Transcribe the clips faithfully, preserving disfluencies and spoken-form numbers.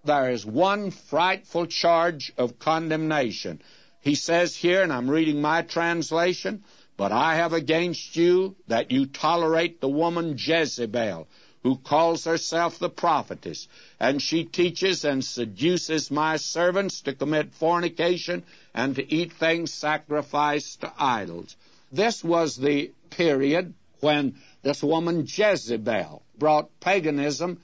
there is one frightful charge of condemnation. He says here, and I'm reading my translation, "But I have against you that you tolerate the woman Jezebel, who calls herself the prophetess, and she teaches and seduces my servants to commit fornication and to eat things sacrificed to idols." This was the period when this woman Jezebel brought paganism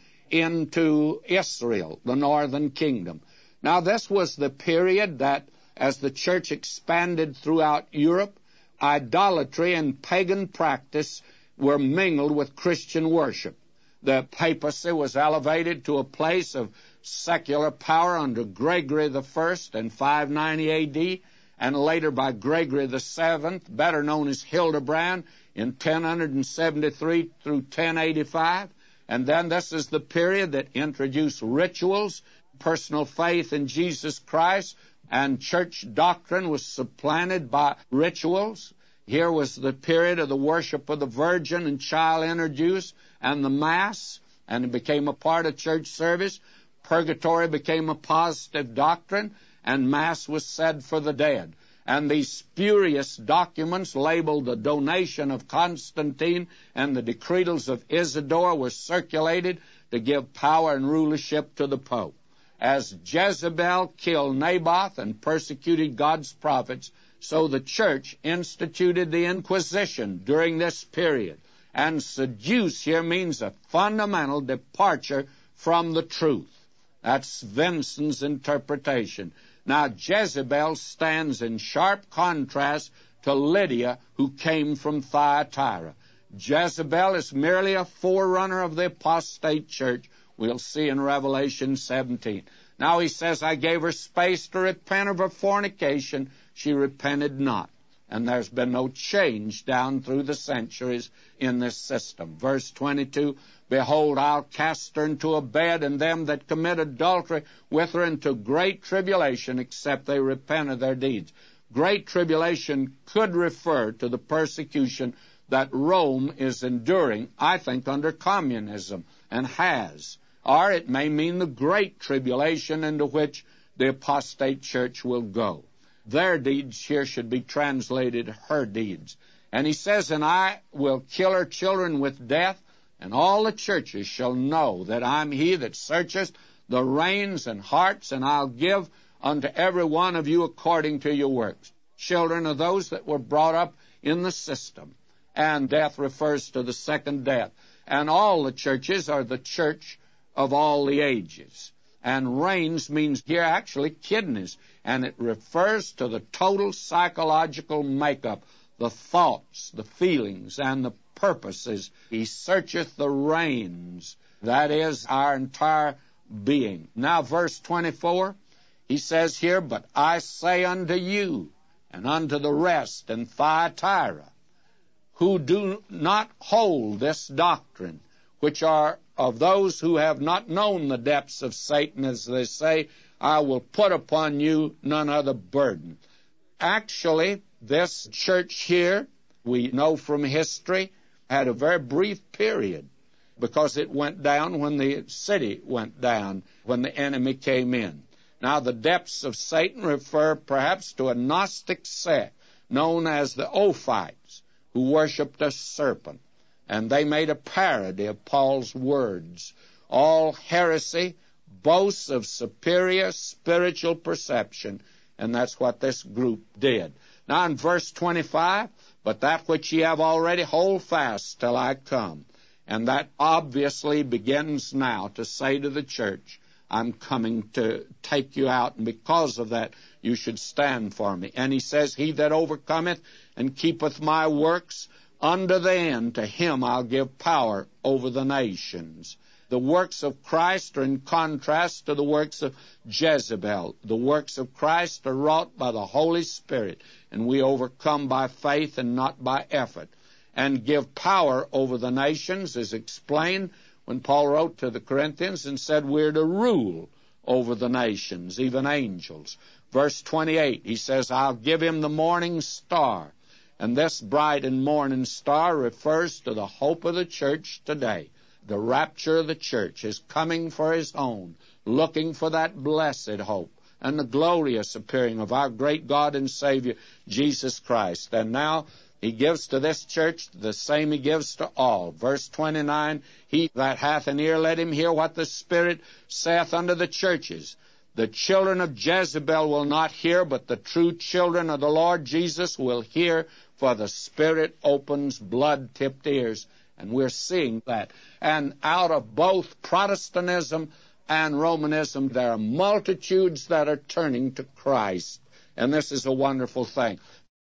into Israel, the northern kingdom. Now, this was the period that, as the church expanded throughout Europe, idolatry and pagan practice were mingled with Christian worship. The papacy was elevated to a place of secular power under Gregory the First in five ninety A D, and later by Gregory the Seventh, better known as Hildebrand, in ten seventy-three through ten eighty-five. And then this is the period that introduced rituals, personal faith in Jesus Christ, and church doctrine was supplanted by rituals. Here was the period of the worship of the Virgin and child introduced, and the Mass, and it became a part of church service. Purgatory became a positive doctrine, and Mass was said for the dead. And these spurious documents labeled the donation of Constantine and the decretals of Isidore were circulated to give power and rulership to the Pope. As Jezebel killed Naboth and persecuted God's prophets, so the church instituted the Inquisition during this period. And seduce here means a fundamental departure from the truth. That's Vincent's interpretation. Now, Jezebel stands in sharp contrast to Lydia, who came from Thyatira. Jezebel is merely a forerunner of the apostate church. We'll see in Revelation seventeen. Now he says, "I gave her space to repent of her fornication. She repented not." And there's been no change down through the centuries in this system. Verse twenty-two, "Behold, I'll cast her into a bed, and them that commit adultery with her into great tribulation, except they repent of their deeds." Great tribulation could refer to the persecution that Rome is enduring, I think, under communism, and has. Or it may mean the great tribulation into which the apostate church will go. Their deeds here should be translated her deeds. And he says, "And I will kill her children with death, and all the churches shall know that I'm he that searcheth the reins and hearts, and I'll give unto every one of you according to your works." Children are those that were brought up in the system, and death refers to the second death. And all the churches are the church of all the ages. And reins means here actually kidneys, and it refers to the total psychological makeup, the thoughts, the feelings, and the purposes. He searcheth the reins. That is our entire being. Now, verse twenty-four, he says here, "But I say unto you, and unto the rest in Thyatira, who do not hold this doctrine, which are of those who have not known the depths of Satan, as they say, I will put upon you none other burden." Actually, this church here, we know from history, had a very brief period, because it went down when the city went down, when the enemy came in. Now, the depths of Satan refer perhaps to a Gnostic sect known as the Ophites, who worshipped a serpent. And they made a parody of Paul's words. All heresy boasts of superior spiritual perception, and that's what this group did. Now in verse twenty-five, "But that which ye have already hold fast till I come." And that obviously begins now to say to the church, I'm coming to take you out, and because of that you should stand for me. And he says, "He that overcometh and keepeth my works, unto the end, to him I'll give power over the nations." The works of Christ are in contrast to the works of Jezebel. The works of Christ are wrought by the Holy Spirit, and we overcome by faith and not by effort. And give power over the nations is explained when Paul wrote to the Corinthians and said we're to rule over the nations, even angels. Verse twenty-eight, he says, "I'll give him the morning star." And this bright and morning star refers to the hope of the church today. The rapture of the church is coming for his own. looking for that blessed hope and the glorious appearing of our great God and Savior, Jesus Christ. And now he gives to this church the same he gives to all. Verse twenty-nine, he that hath an ear, let him hear what the Spirit saith unto the churches. The children of Jezebel will not hear, but the true children of the Lord Jesus will hear, for the Spirit opens blood-tipped ears. And we're seeing that. And out of both Protestantism and Romanism, there are multitudes that are turning to Christ. And this is a wonderful thing.